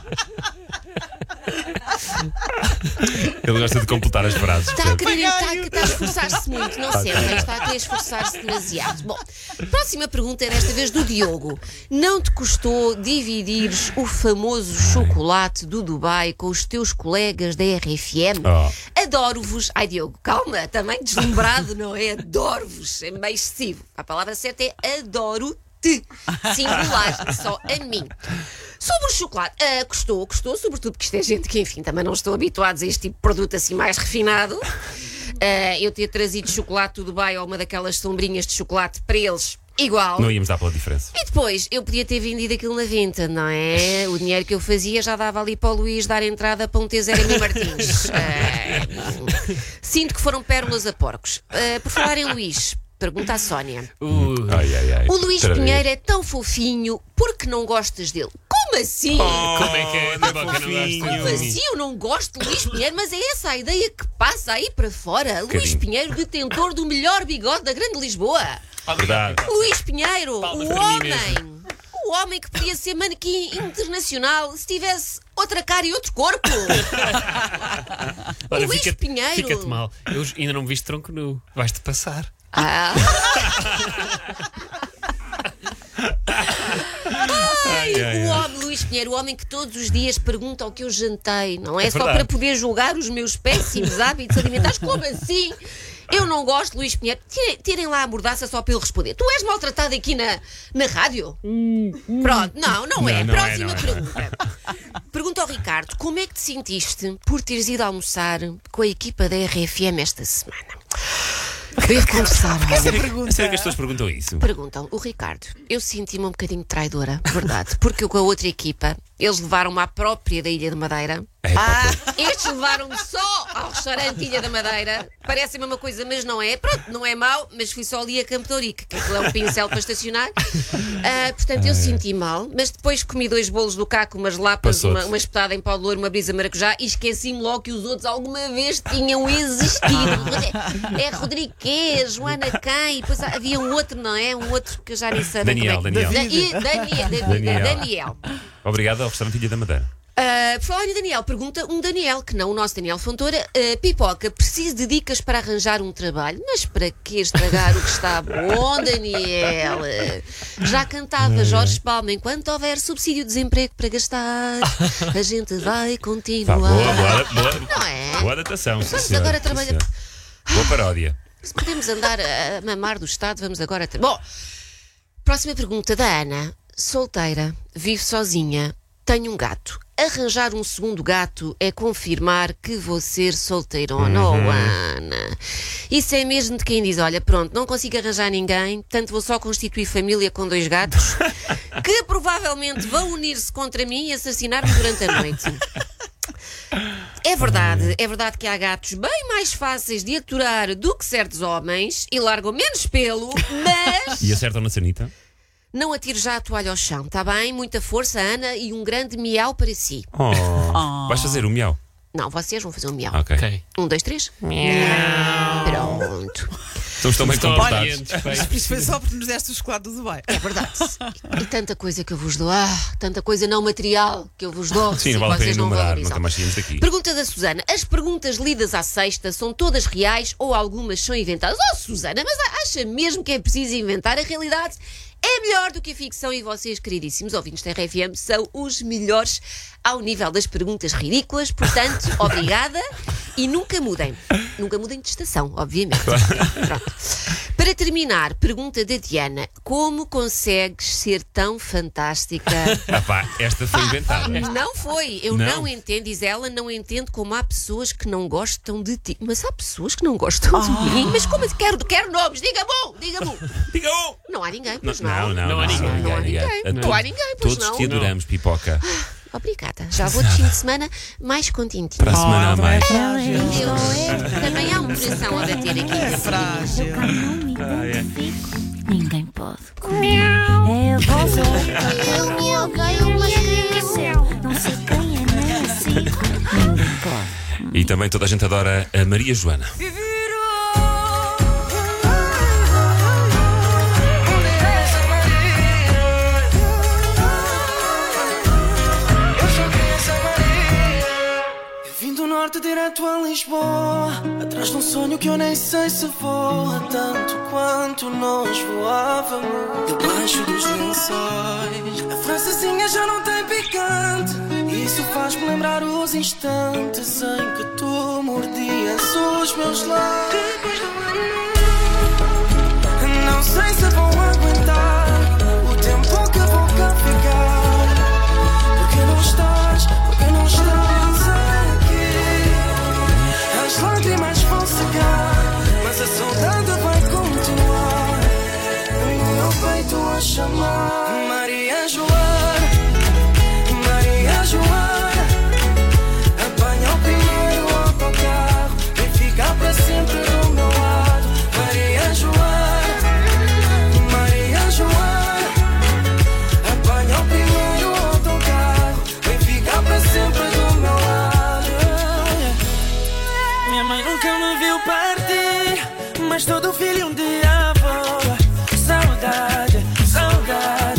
Ele gosta de completar as frases. Está a esforçar-se muito, não sentem? Está a esforçar-se demasiado. Bom, próxima pergunta é desta vez do Diogo. Não te custou dividires o famoso chocolate do Dubai com os teus colegas da RFM? Adoro-vos. Ai, Diogo, calma, também deslumbrado, não é? Adoro-vos. É meio excessivo. A palavra certa é adoro-te. Singular, só a mim. Sobre o chocolate, custou, sobretudo porque isto é gente que, enfim, também não estão habituados a este tipo de produto assim mais refinado. Eu ter trazido chocolate do Dubai ou uma daquelas sombrinhas de chocolate para eles, igual. Não íamos dar pela diferença. E depois, eu podia ter vendido aquilo na venda, não é? O dinheiro que eu fazia já dava ali para o Luís dar entrada para um T0 Martins. Sinto que foram pérolas a porcos. Por falar em Luís, pergunta à Sónia. O Luís Pinheiro é tão fofinho, por que não gostas dele? Como assim? Como é que é? Como assim eu não gosto de Luís Pinheiro? Mas é essa a ideia que passa aí para fora. Luís Pinheiro, detentor do melhor bigode da Grande Lisboa. Verdade. Luís Pinheiro, o homem que podia ser manequim internacional se tivesse outra cara e outro corpo. Olha, Luís Pinheiro. Fica-te mal. Eu ainda não me viste tronco nu. Vais-te passar. O homem, Luís Pinheiro, o homem que todos os dias pergunta o que eu jantei, não é? É só verdade. para poder julgar os meus péssimos hábitos alimentares. Como assim? Eu não gosto de Luís Pinheiro. Tirem lá a mordaça só para ele responder. Tu és maltratado aqui na rádio? Pronto, não é. Próxima pergunta. Pergunta ao Ricardo: como é que te sentiste por teres ido almoçar com a equipa da RFM esta semana? Devo confessar. Sério que as pessoas perguntam isso? Perguntam. O Ricardo: eu senti-me um bocadinho traidora, verdade, porque eu com a outra equipa Eles levaram-me à própria da Ilha da Madeira. Estes levaram-me só ao restaurante Ilha da Madeira. Parece-me uma coisa, mas não é. Pronto, não é mau, mas fui só ali a Campo de Ourique, que aquilo é um pincel para estacionar. Portanto, eu senti mal, mas depois comi 2 bolos do Caco, umas lapas, uma espetada em pau de louro, uma brisa maracujá e esqueci-me logo que os outros alguma vez tinham existido. É Rodrigues, Joana Quem, e depois havia um outro, não é? Um outro que eu já nem sei. Daniel. Daniel. Obrigado ao restaurante Ilha da Madeira. Por falar em Daniel, pergunta um Daniel, que não o nosso Daniel Fontoura. Pipoca, preciso de dicas para arranjar um trabalho. Mas para que estragar o que está bom, Daniel? Já cantava Jorge Palma: enquanto houver subsídio de desemprego para gastar, a gente vai continuar. Boa. Não é? Boa adaptação. Vamos agora trabalhar. Boa paródia. Se podemos andar a mamar do Estado, vamos agora. Bom, próxima pergunta da Ana. Solteira, vive sozinha, tenho um gato. Arranjar um segundo gato é confirmar que vou ser solteirona, Ana. Isso é mesmo de quem diz: olha, pronto, não consigo arranjar ninguém, portanto vou só constituir família com 2 gatos que provavelmente vão unir-se contra mim e assassinar-me durante a noite. É verdade que há gatos bem mais fáceis de aturar do que certos homens e largam menos pelo, mas... E acertam na sanita? Não atire já a toalha ao chão, está bem? Muita força, Ana, e um grande miau para si. Vais fazer um miau? Não, vocês vão fazer um miau. Ok. 1, 2, 3. Miau. Pronto. Estão bem comportados. Isto foi só porque nos deste o chocolate do Dubai. É verdade. E tanta coisa que eu vos dou. Tanta coisa não material que eu vos dou. Sim, não vale a pena enumerar, nunca mais saímos daqui. Pergunta da Susana: as perguntas lidas à sexta são todas reais ou algumas são inventadas? Susana, mas acha mesmo que é preciso inventar? A realidade é melhor do que a ficção e vocês, queridíssimos ouvintes da RFM, são os melhores ao nível das perguntas ridículas. Portanto, obrigada e nunca mudem. Nunca mudem de estação, obviamente. Pronto. Para terminar, pergunta da Diana: como consegues ser tão fantástica? Esta foi inventada. Não foi. Eu não entendo, diz ela, não entendo como há pessoas que não gostam de ti. Mas há pessoas que não gostam de mim? Mas como? Quero nomes. Diga-me um. Diga um. Não há ninguém, pois não. Não há ninguém. Não há ninguém, pois não. Todos te adoramos, Pipoca. Obrigada. Já vou de fim de semana mais contentinho. Para a semana a mais. Deus, também há um coração a bater aqui. É frágil. Ninguém pode comer. É a voz. Eu ganho uma criança. Não sei quem é assim. Ninguém pode. E também toda a gente adora a Maria Joana. Direto a Lisboa, atrás de um sonho que eu nem sei se voa tanto quanto nós voávamos debaixo dos lençóis. A francesinha já não tem picante, isso faz-me lembrar os instantes em que tu mordias os meus lábios. Não sei se vou aguentar o tempo que vou cá ficar. Porque não estás as lágrimas vão secar, mas a saudade vai continuar no meu peito a chamar. Maria Joana, Maria Joana, apanha o primeiro autocarro, vem ficar para sempre do meu lado. Maria Joana, Maria Joana, apanha o primeiro autocarro, vem ficar para sempre do meu lado. Minha mãe nunca me viu partir, mas todo filho um dia voa. Saudade, saudade.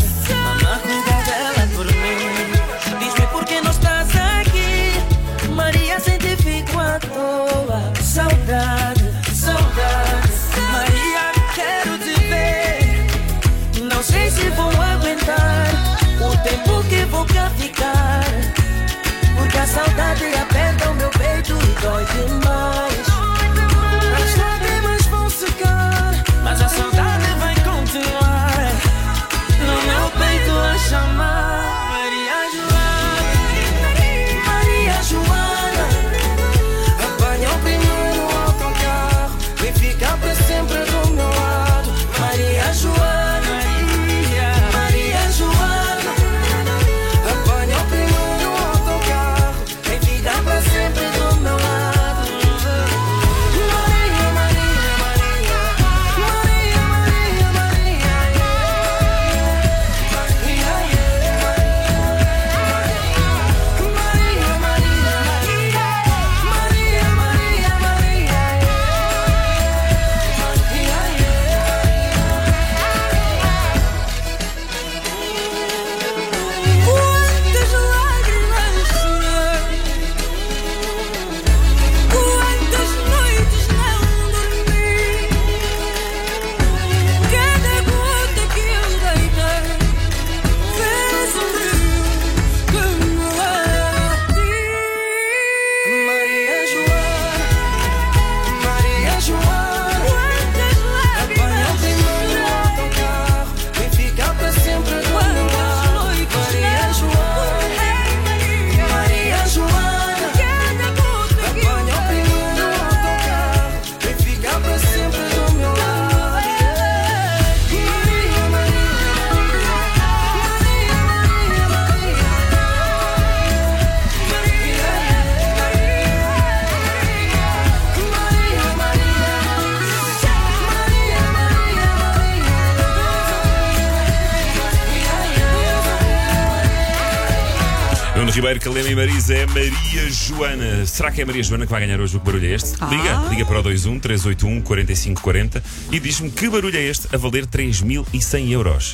Nuno Ribeiro, Calema e Marisa, é Maria Joana. Será que é Maria Joana que vai ganhar hoje? O que barulho é este? Liga para o 21-381-4540 e diz-me que barulho é este a valer 3.100 euros.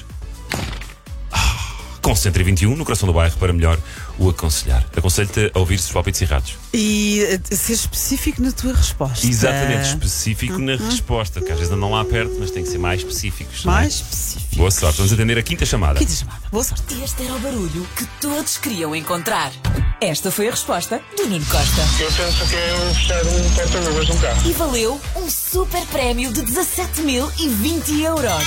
Com 121 no coração do bairro para melhor o aconselhar. Aconselho-te a ouvir os palpites errados. E ser específico na tua resposta. Exatamente, específico na resposta, porque às vezes andam lá perto, mas tem que ser mais específicos. Mais específicos. Boa sorte, vamos atender a quinta chamada. Boa sorte. Este era o barulho que todos queriam encontrar. Esta foi a resposta do Nuno Costa. Eu penso que é fechar um porta-luvas num carro. E valeu um super prémio de 17.020 euros.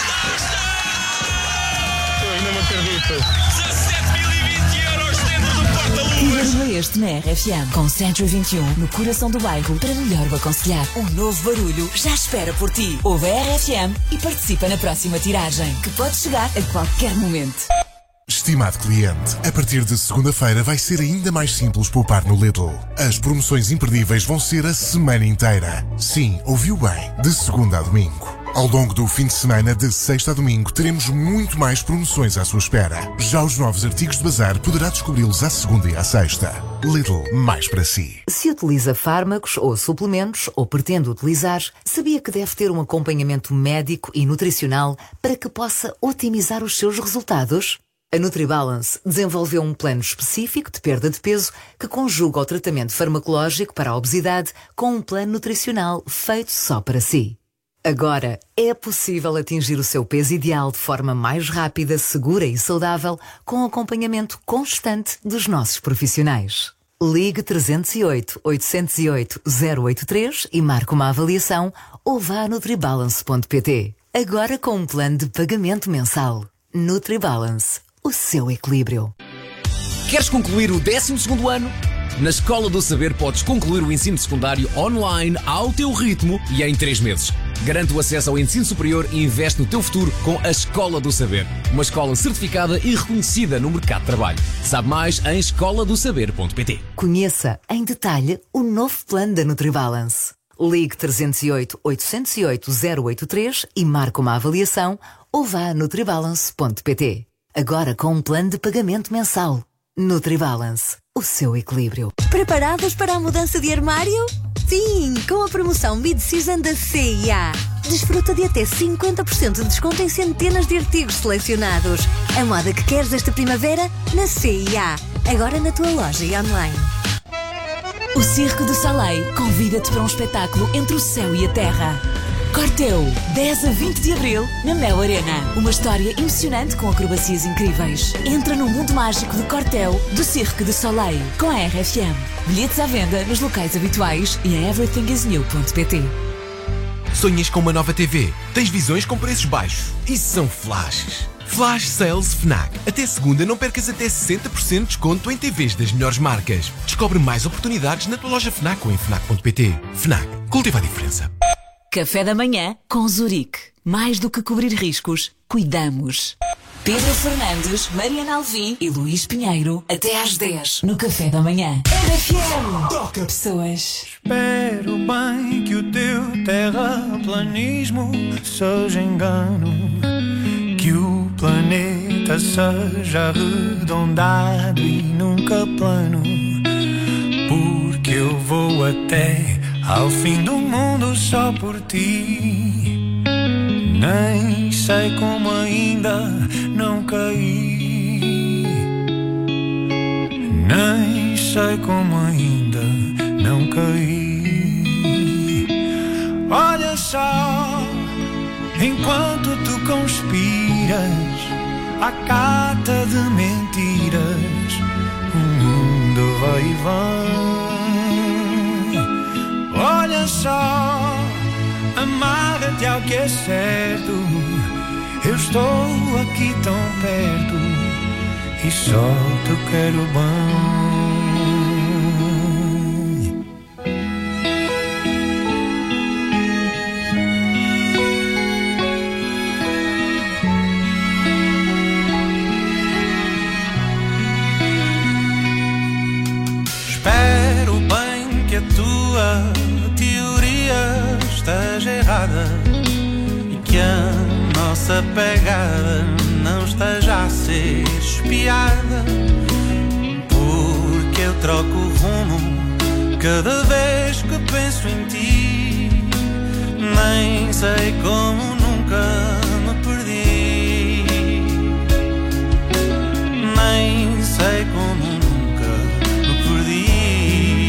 Eu ainda não acredito. 17.020 euros dentro do porta-luvas. Que barulho é este na RFM? Com Centro 21, no coração do bairro, para melhor o aconselhar. Um novo barulho já espera por ti. Ouve a RFM e participa na próxima tiragem, que pode chegar a qualquer momento. Estimado cliente, a partir de segunda-feira vai ser ainda mais simples poupar no Lidl. As promoções imperdíveis vão ser a semana inteira. Sim, ouviu bem, de segunda a domingo. Ao longo do fim de semana, de sexta a domingo, teremos muito mais promoções à sua espera. Já os novos artigos de bazar poderá descobri-los à segunda e à sexta. Lidl, mais para si. Se utiliza fármacos ou suplementos, ou pretende utilizar, sabia que deve ter um acompanhamento médico e nutricional para que possa otimizar os seus resultados? A NutriBalance desenvolveu um plano específico de perda de peso que conjuga o tratamento farmacológico para a obesidade com um plano nutricional feito só para si. Agora é possível atingir o seu peso ideal de forma mais rápida, segura e saudável com acompanhamento constante dos nossos profissionais. Ligue 308-808-083 e marque uma avaliação ou vá a nutribalance.pt. Agora com um plano de pagamento mensal. NutriBalance. O seu equilíbrio. Queres concluir o 12º ano? Na Escola do Saber podes concluir o ensino secundário online ao teu ritmo e em 3 meses. Garante o acesso ao ensino superior e investe no teu futuro com a Escola do Saber. Uma escola certificada e reconhecida no mercado de trabalho. Sabe mais em escoladosaber.pt. Conheça em detalhe o novo plano da NutriBalance. Ligue 308-808-083 e marque uma avaliação ou vá a nutribalance.pt. Agora com um plano de pagamento mensal. NutriBalance. O seu equilíbrio. Preparadas para a mudança de armário? Sim, com a promoção Mid-Season da CIA. Desfruta de até 50% de desconto em centenas de artigos selecionados. A moda que queres esta primavera? Na CIA. Agora na tua loja e online. O Circo du Soleil convida-te para um espetáculo entre o céu e a terra. Corteu, 10 a 20 de abril, na Mel Arena. Uma história emocionante com acrobacias incríveis. Entra no mundo mágico de Corteu, do Cirque du Soleil, com a RFM. Bilhetes à venda nos locais habituais e em everythingisnew.pt. Sonhas com uma nova TV? Tens visões com preços baixos? Isso são flashes. Flash Sales FNAC. Até segunda não percas até 60% de desconto em TVs das melhores marcas. Descobre mais oportunidades na tua loja FNAC ou em FNAC.pt. FNAC. Cultiva a diferença. Café da manhã com Zurique. Mais do que cobrir riscos, cuidamos. Pedro Fernandes, Mariana Alvim e Luís Pinheiro. Até às 10 no Café da Manhã. RFM. Toca pessoas. Espero bem que o teu terraplanismo seja engano. Que o planeta seja arredondado e nunca plano. Porque eu vou até ao fim do mundo só por ti. Nem sei como ainda não caí. Nem sei como ainda não caí. Olha só, enquanto tu conspiras à cata de mentiras, o mundo vai e vem. Olha só, amarra-te ao que é certo. Eu estou aqui tão perto e só te quero bem. Espero bem que a tua teoria esteja errada e que a nossa pegada não esteja a ser espiada troco o rumo cada vez que penso em ti. Nem sei como nunca me perdi. Nem sei como nunca me perdi.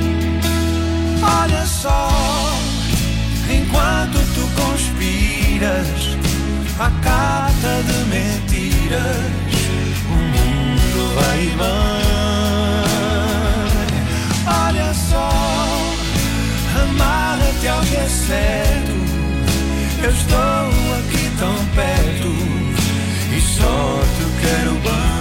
Olha só, enquanto tu conspiras à carta de mentiras, o mundo vai e vem. Olha só, amarra-te ao que é certo. Eu estou aqui tão perto e só te quero bem.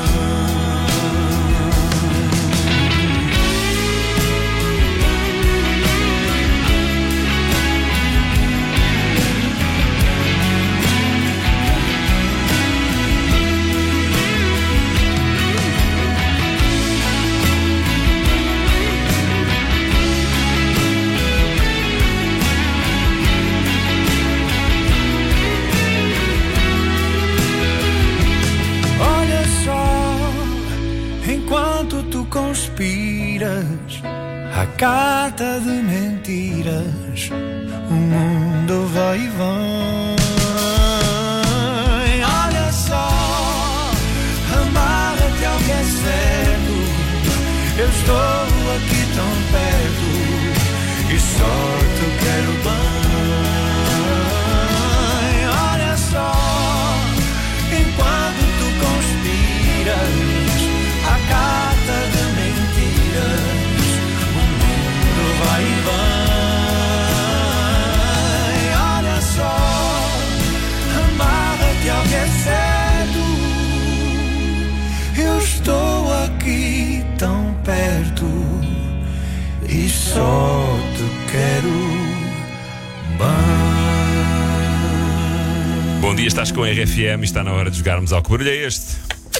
Enquanto tu conspiras à carta de mentiras, o mundo vai e vem. Olha só, amarra-te ao que é certo. Eu estou aqui tão perto e só te quero bem. Olha só, enquanto tu conspiras a carta de mentiras, o mundo vai e vem. Olha só, amarra-te ao que é certo. Eu estou aqui tão perto e só te quero bem. Bom dia, estás com a RFM e está na hora de jogarmos ao Que Barulho é Este?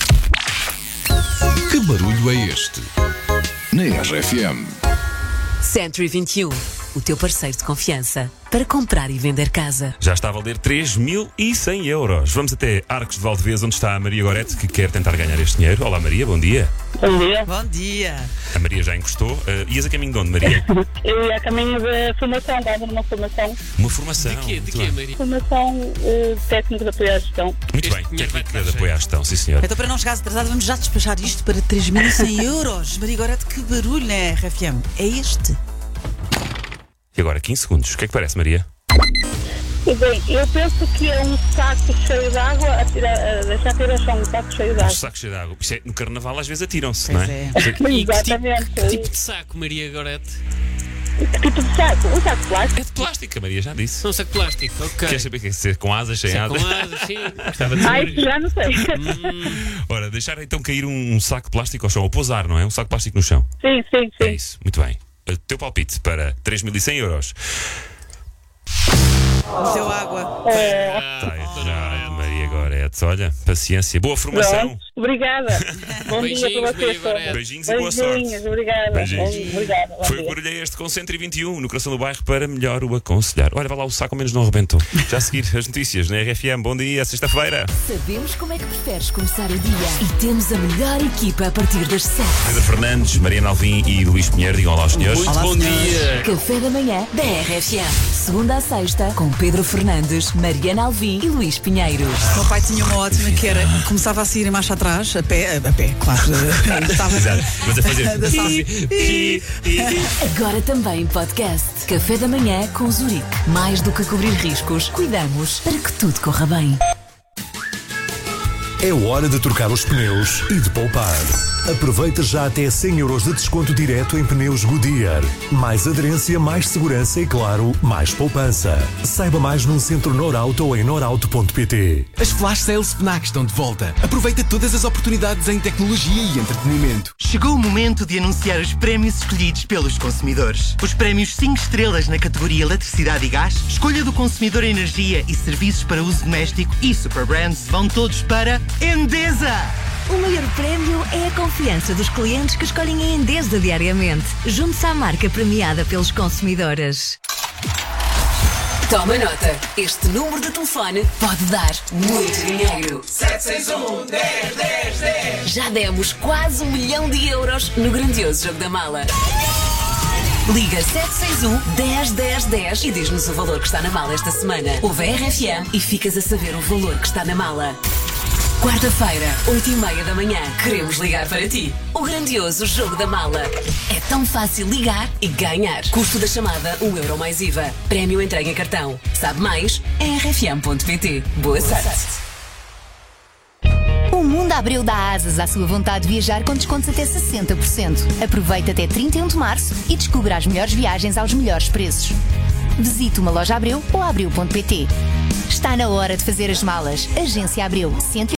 Que barulho é este? Na RFM. Century 21, o teu parceiro de confiança para comprar e vender casa. Já está a valer 3.100 euros. Vamos até Arcos de Valdevez, onde está a Maria Gorete, que quer tentar ganhar este dinheiro. Olá, Maria, bom dia. Bom dia. Bom dia. A Maria já encostou. Ias a caminho de onde, Maria? Eu ia a caminho da formação, estava numa formação. Uma formação? De quê, Maria? Formação técnico de apoio à gestão. Muito bem, técnico de apoio à gestão, sim senhor. Então, para não chegares atrasado, vamos já despachar isto para 3.100 euros. Maria Gorete, que barulho na RFM. É este? E agora, 15 segundos. O que é que parece, Maria? Bem, eu penso que é um saco cheio de água a deixar cair ao chão, um saco cheio de água. Um saco cheio de água. Isto é, no carnaval às vezes atiram-se, Pois não é? Exatamente. Que tipo de saco, Maria Gorete? Que tipo de saco? Um saco de plástico? É de plástico, a Maria já disse. Um saco de plástico, ok. Queres saber o que é ser com asas, sem asas? Com asas, sim. Gostava de Ai, saber. já não sei. Ora, deixar então cair um saco de plástico ao chão, ou pousar, não é? Um saco de plástico no chão. Sim. É isso, muito bem. O teu palpite para 3.100 euros. Meteu água. Está errado, Maria Gorete. Olha, paciência. Boa formação. Pronto, obrigada. Bom dia para vocês todos. Beijinhos e boa sorte. Obrigada. Beijinhos. Obrigada. Foi o Barulho é Este com 121 no coração do bairro para melhor o aconselhar. Olha, vai lá, o saco ao menos não arrebentou. Já a seguir as notícias na RFM. Bom dia, sexta-feira. Sabemos como é que preferes começar o dia e temos a melhor equipa a partir das 7. Pedro Fernandes, Mariana Alvim e Luís Pinheiro. Digam olá aos senhores. Muito bom dia. Café da manhã da RFM. Segunda a sexta, com Pedro Fernandes, Mariana Alvim e Luís Pinheiro. O meu pai tinha uma ótima que era, começava a sair em marcha atrás, a pé, claro. Estava, Exato, mas a fazer. Agora também podcast. Café da manhã com Zurique. Mais do que cobrir riscos, cuidamos para que tudo corra bem. É hora de trocar os pneus e de poupar. Aproveita já até 100 euros de desconto direto em pneus Goodyear. Mais aderência, mais segurança e, claro, mais poupança. Saiba mais num centro Norauto ou em norauto.pt. As Flash Sales FNAC estão de volta. Aproveita todas as oportunidades em tecnologia e entretenimento. Chegou o momento de anunciar os prémios escolhidos pelos consumidores. Os prémios 5 estrelas na categoria Eletricidade e Gás, Escolha do Consumidor Energia e Serviços para Uso Doméstico e Super Brands vão todos para Endesa! O maior prémio é a confiança dos clientes que escolhem a Endesa diariamente. Junte-se à marca premiada pelos consumidores. Toma nota. Este número de telefone pode dar muito dinheiro. 761-10-10-10. Já demos quase 1 milhão de euros no grandioso Jogo da Mala. Liga 761-10-10-10 e diz-nos o valor que está na mala esta semana. Ouve a RFM e ficas a saber o valor que está na mala. Quarta-feira, 8h30 da manhã, queremos ligar para ti. O grandioso Jogo da Mala. É tão fácil ligar e ganhar. Custo da chamada, €1 mais IVA. Prémio entregue em cartão. Sabe mais? Em rfm.pt. Boa sorte. O Mundo Abreu dá asas à sua vontade de viajar com descontos até 60%. Aproveite até 31 de março e descubra as melhores viagens aos melhores preços. Visite uma loja Abreu ou abreu.pt. Está na hora de fazer as malas. Agência Abreu,